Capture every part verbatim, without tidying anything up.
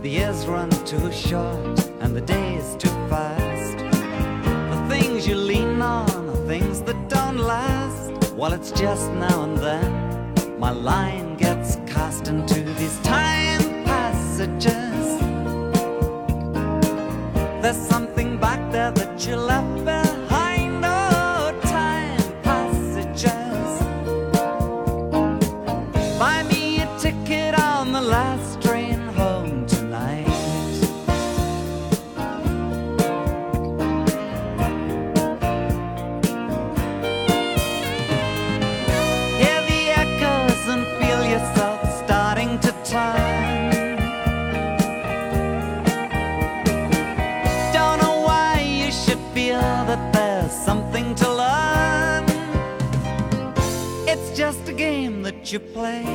The years run too short and the days too fast. The things you lean on are things that don't last. Well, it's just now and then my line gets cast into these time passages. There's something back there that you left behind. Oh, time passages. Buy me a ticket on the last train home tonight. Hear the echoes and feel yourself starting to turn. Don't know why you should feel that there's something to learn. It's just a game that you play.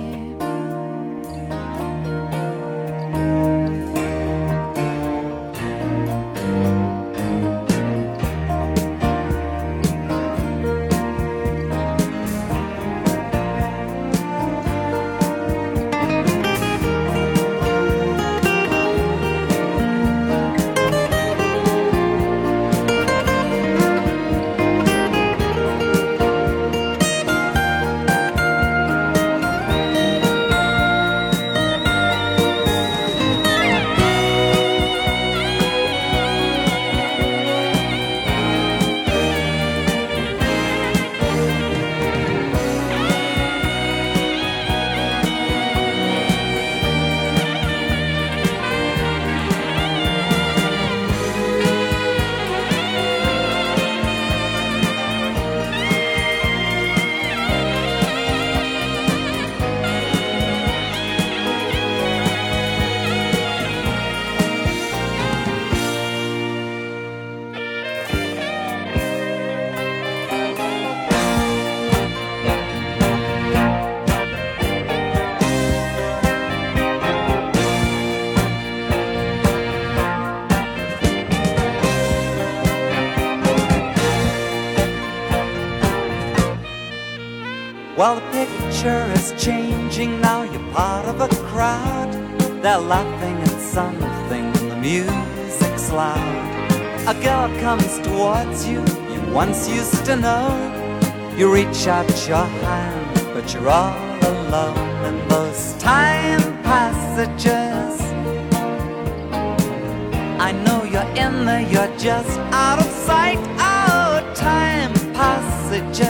Well, the picture is changing now. You're part of a crowd. They're laughing at something and the music's loud. A girl comes towards you, you once used to know. You reach out your hand, but you're all alone in those time passages. I know you're in there, you're just out of sight. Oh, time passages.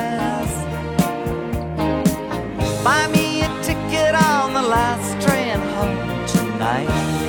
Buy me a ticket on the last train home tonight.